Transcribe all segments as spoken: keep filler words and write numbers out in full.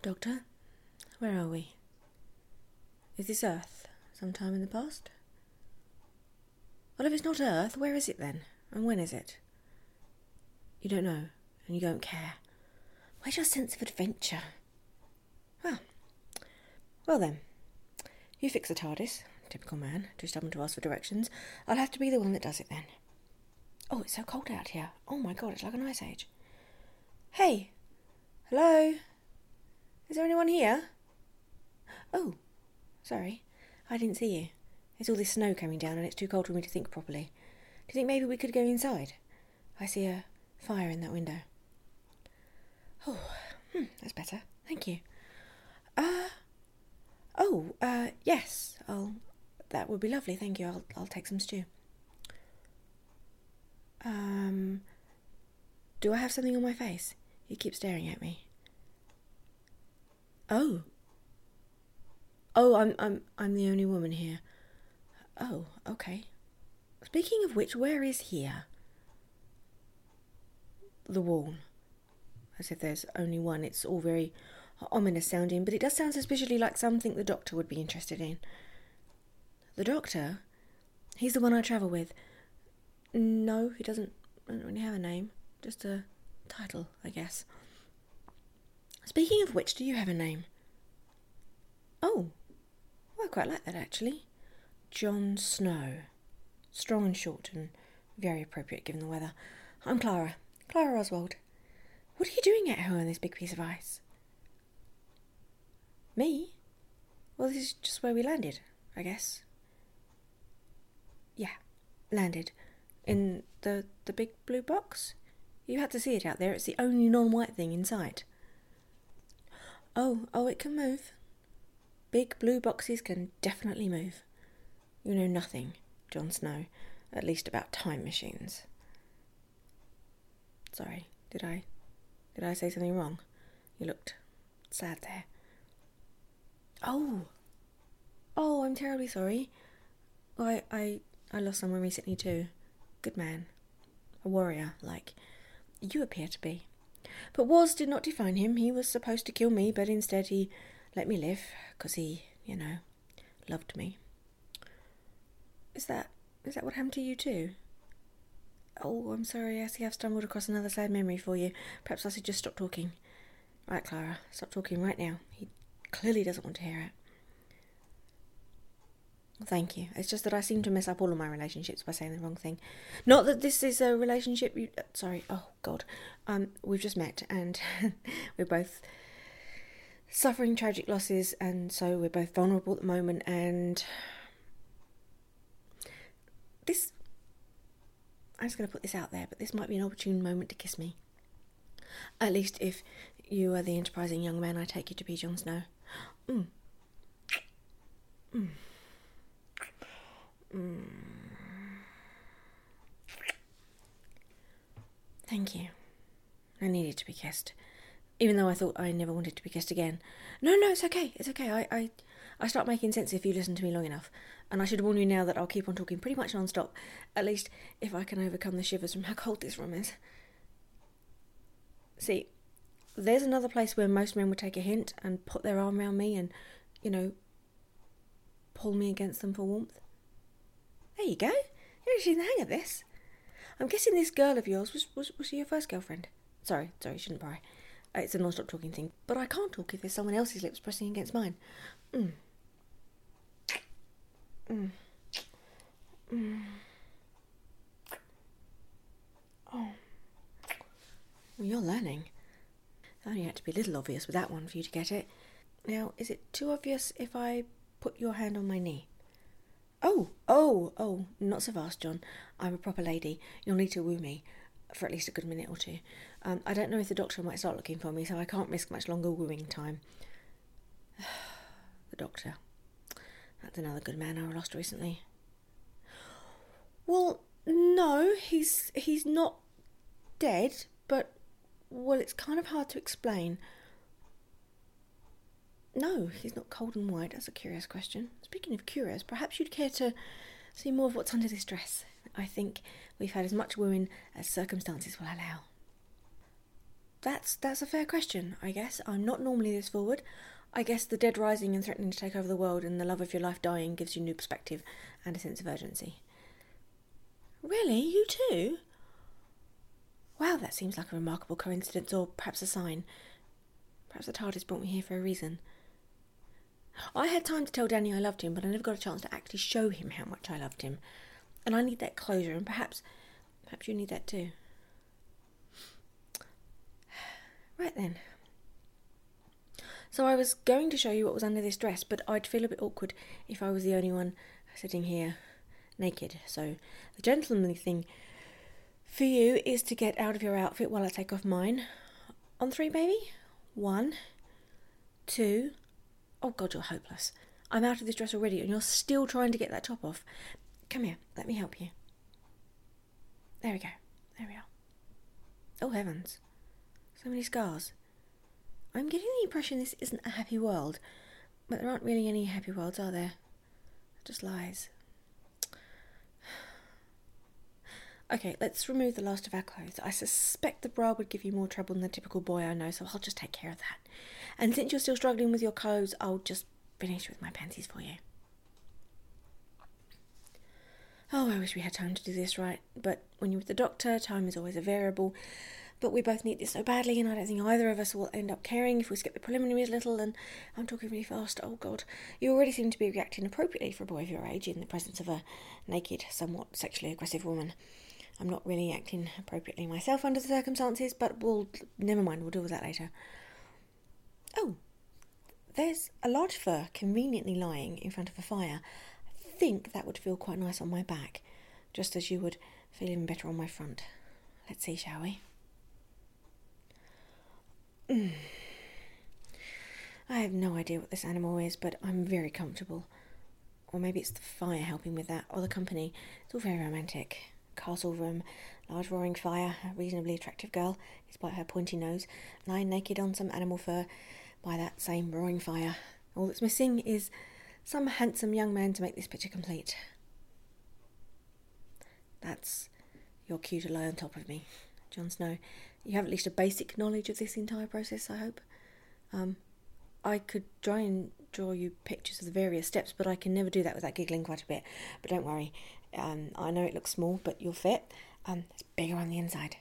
Doctor, where are we? Is this Earth, sometime in the past? Well, if it's not Earth, where is it then? And when is it? You don't know, and you don't care. Where's your sense of adventure? Well, well then. You fix the TARDIS. Typical man, too stubborn to ask for directions. I'll have to be the one that does it then. Oh, it's so cold out here. Oh my god, it's like an ice age. Hey! Hello? Is there anyone here? Oh, sorry. I didn't see you. There's all this snow coming down and it's too cold for me to think properly. Do you think maybe we could go inside? I see a fire in that window. Oh, hmm, that's better. Thank you. Uh, oh, uh, yes. I'll, that would be lovely, thank you. I'll, I'll take some stew. Um, do I have something on my face? You keep staring at me. Oh. Oh, I'm, I'm, I'm the only woman here. Oh, okay. Speaking of which, where is here? The wall. As if there's only one. It's all very ominous sounding, but it does sound suspiciously like something the Doctor would be interested in. The Doctor? He's the one I travel with. No, he doesn't, doesn't really have a name. Just a title, I guess. Speaking of which, do you have a name? Oh, well, I quite like that, actually. Jon Snow. Strong and short and very appropriate given the weather. I'm Clara. Clara Oswald. What are you doing at home on this big piece of ice? Me? Well, this is just where we landed, I guess. Yeah, landed. In the, the big blue box? You had to see it out there. It's the only non-white thing in sight. Oh, oh, it can move. Big blue boxes can definitely move. You know nothing, Jon Snow, at least about time machines. Sorry, did I, did I say something wrong? You looked sad there. Oh, oh, I'm terribly sorry. I, I, I lost someone recently too. Good man. A warrior, like you appear to be. But wars did not define him. He was supposed to kill me, but instead he let me live, because he, you know, loved me. Is that, is that what happened to you too? Oh, I'm sorry, I see I've stumbled across another sad memory for you. Perhaps I should just stop talking. Right, Clara, stop talking right now. He clearly doesn't want to hear it. Thank you. It's just that I seem to mess up all of my relationships by saying the wrong thing. Not that this is a relationship you... Sorry, oh God. Um, we've just met and we're both suffering tragic losses, and so we're both vulnerable at the moment, and... This... I'm just going to put this out there, but this might be an opportune moment to kiss me. At least if you are the enterprising young man I take you to be, Jon Snow. Mm. Mm. Mm. Thank you. I needed to be kissed, even though I thought I never wanted to be kissed again. No, no, it's okay. It's okay. I, I, I start making sense if you listen to me long enough. And I should warn you now that I'll keep on talking pretty much non-stop. At least if I can overcome the shivers from how cold this room is. See, there's another place where most men would take a hint and put their arm around me and, you know, pull me against them for warmth. There you go. You're actually in the hang of this. I'm guessing this girl of yours, was, was, was she your first girlfriend? Sorry, sorry, shouldn't pry. Uh, it's a non-stop talking thing. But I can't talk if there's someone else's lips pressing against mine. Mm. Mm. Mm. Oh. Well, you're learning. It only had to be a little obvious with that one for you to get it. Now, is it too obvious if I put your hand on my knee? Oh, oh, oh, not so fast, John. I'm a proper lady. You'll need to woo me for at least a good minute or two. Um, I don't know if the Doctor might start looking for me, so I can't risk much longer wooing time. The Doctor. That's another good man I lost recently. Well, no, he's he's not dead, but, well, it's kind of hard to explain. No, he's not cold and white. That's a curious question. Speaking of curious, perhaps you'd care to see more of what's under this dress. I think we've had as much wooing as circumstances will allow. that's that's a fair question, I guess. I'm not normally this forward. I guess the dead rising and threatening to take over the world and the love of your life dying gives you new perspective and a sense of urgency. Really? You too? Wow, that seems like a remarkable coincidence, or perhaps a sign. Perhaps the TARDIS brought me here for a reason. I had time to tell Danny I loved him, but I never got a chance to actually show him how much I loved him. And I need that closure, and perhaps, perhaps you need that too. Right then. So I was going to show you what was under this dress, but I'd feel a bit awkward if I was the only one sitting here naked. So the gentlemanly thing for you is to get out of your outfit while I take off mine. On three, baby. One, two. Oh God, you're hopeless. I'm out of this dress already and you're still trying to get that top off. Come here, let me help you. There we go. There we are. Oh heavens. So many scars. I'm getting the impression this isn't a happy world, but there aren't really any happy worlds, are there? Just lies. Okay, let's remove the last of our clothes. I suspect the bra would give you more trouble than the typical boy I know, so I'll just take care of that. And since you're still struggling with your clothes, I'll just finish with my panties for you. Oh, I wish we had time to do this right, but when you're with the doctor, time is always a variable. But we both need this so badly, and I don't think either of us will end up caring if we skip the preliminaries a little, and I'm talking really fast. Oh, God. You already seem to be reacting appropriately for a boy of your age in the presence of a naked, somewhat sexually aggressive woman. I'm not really acting appropriately myself under the circumstances, but we'll... never mind, we'll deal with that later. Oh, there's a large fur conveniently lying in front of a fire. I think that would feel quite nice on my back, just as you would feel even better on my front. Let's see, shall we? Mm. I have no idea what this animal is, but I'm very comfortable. Or maybe it's the fire helping with that, or the company. It's all very romantic. Castle room, large roaring fire, a reasonably attractive girl, despite her pointy nose, lying naked on some animal fur by that same roaring fire. All that's missing is some handsome young man to make this picture complete. That's your cue to lie on top of me, Jon Snow. You have at least a basic knowledge of this entire process, I hope. Um, I could try and draw you pictures of the various steps, but I can never do that without giggling quite a bit. But don't worry, um, I know it looks small, but you'll fit. Um, it's bigger on the inside.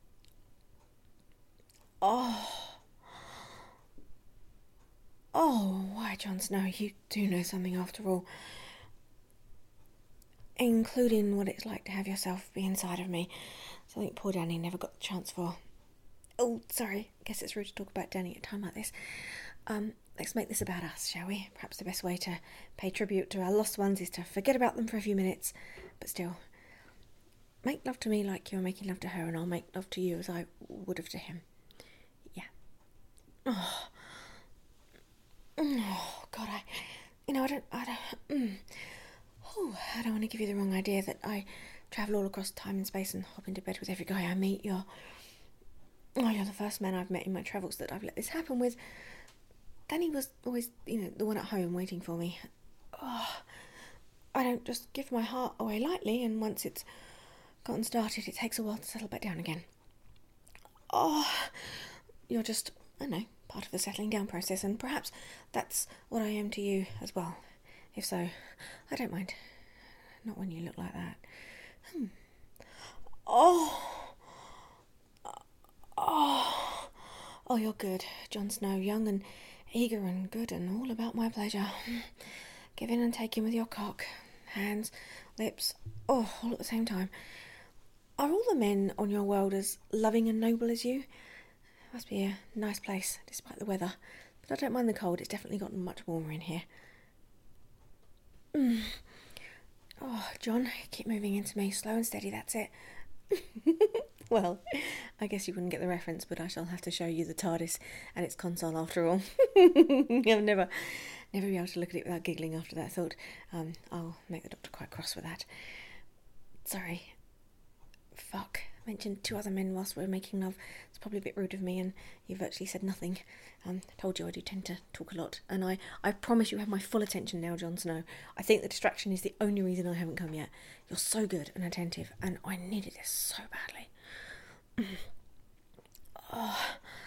Oh, oh, why, Jon Snow, you do know something after all. Including what it's like to have yourself be inside of me. Something poor Danny never got the chance for. Oh, sorry, guess it's rude to talk about Danny at a time like this. Um, let's make this about us, shall we? Perhaps the best way to pay tribute to our lost ones is to forget about them for a few minutes. But still, make love to me like you're making love to her, and I'll make love to you as I would have to him. Yeah. Oh, oh God, I, you know, I don't, I don't, mm. oh, I don't want to give you the wrong idea that I travel all across time and space and hop into bed with every guy I meet. You're, oh, you're the first man I've met in my travels that I've let this happen with. Danny was always, you know, the one at home waiting for me. Oh, I don't just give my heart away lightly, and once it's gotten started, it takes a while to settle back down again. Oh, you're just, I don't know, part of the settling down process, and perhaps that's what I am to you as well. If so, I don't mind. Not when you look like that. Hmm. Oh. Oh. Oh, you're good, Jon Snow, young and eager and good and all about my pleasure. Giving and taking with your cock. Hands, lips, oh, all at the same time. Are all the men on your world as loving and noble as you? It must be a nice place, despite the weather. But I don't mind the cold, it's definitely gotten much warmer in here. Mm. Oh, John, keep moving into me. Slow and steady, that's it. Well, I guess you wouldn't get the reference, but I shall have to show you the TARDIS and its console after all. I'll never, never be able to look at it without giggling after that thought. Um, I'll make the doctor quite cross with that. Sorry. Fuck. I mentioned two other men whilst we were making love. It's probably a bit rude of me, and you virtually said nothing. Um, told you I do tend to talk a lot, and I, I promise you have my full attention now, Jon Snow. I think the distraction is the only reason I haven't come yet. You're so good and attentive, and I needed this so badly. Oh,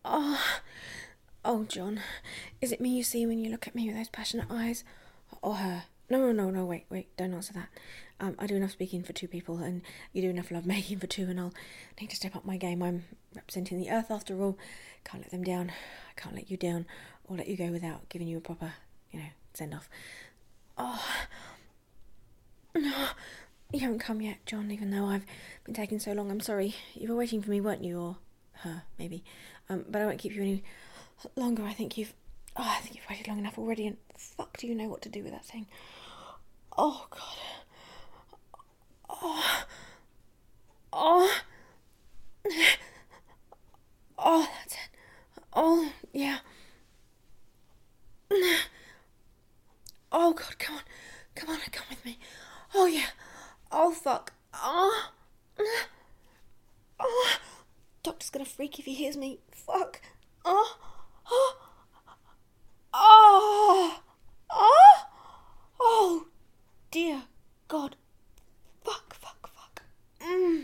Oh, oh, John, is it me you see when you look at me with those passionate eyes? Or her? No, no, no, no, wait, wait, don't answer that. Um, I do enough speaking for two people, and you do enough love making for two, and I'll need to step up my game. I'm representing the Earth after all. Can't let them down. I can't let you down, or let you go without giving you a proper, you know, send-off. Oh, no, you haven't come yet, John, even though I've been taking so long. I'm sorry. You were waiting for me, weren't you? Or her, maybe. Um, but I won't keep you any longer. I think you've... Oh, I think you've waited long enough already, and fuck do you know what to do with that thing. Oh, God. Oh. Oh. Oh, that's it. Oh, yeah. Oh, God, come on. Come on, come with me. Oh, yeah. Oh, fuck. Oh. Oh. Doctor's gonna freak if he hears me. Fuck. Oh. Oh. Oh. Oh. Oh, dear God. Fuck, fuck, fuck. Mm.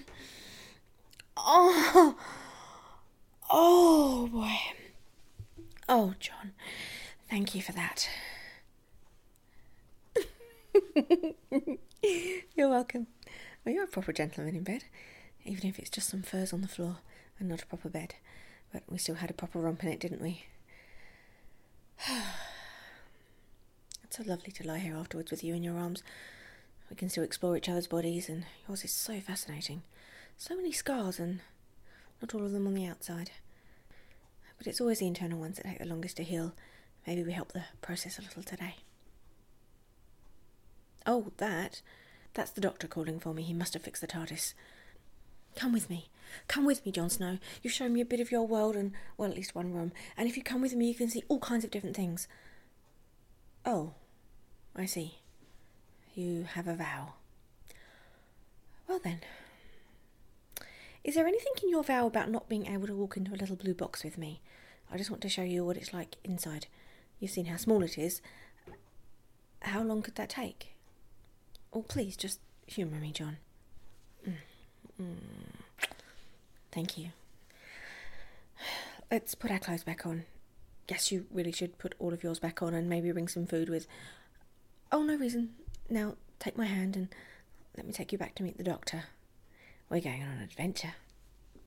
Oh. Oh, boy. Oh, John. Thank you for that. You're welcome. Well, you're a proper gentleman in bed, even if it's just some furs on the floor and not a proper bed. But we still had a proper romp in it, didn't we? It's so lovely to lie here afterwards with you in your arms. We can still explore each other's bodies, and yours is so fascinating. So many scars, and not all of them on the outside. But it's always the internal ones that take the longest to heal. Maybe we help the process a little today. Oh, that. That's the doctor calling for me. He must have fixed the TARDIS. Come with me. Come with me, Jon Snow. You've shown me a bit of your world and, well, at least one room. And if you come with me, you can see all kinds of different things. Oh, I see. You have a vow. Well then. Is there anything in your vow about not being able to walk into a little blue box with me? I just want to show you what it's like inside. You've seen how small it is. How long could that take? Oh, please, just humour me, John. Mm. Mm. Thank you. Let's put our clothes back on. Guess you really should put all of yours back on and maybe bring some food with... Oh, no reason. Now, take my hand and let me take you back to meet the doctor. We're going on an adventure.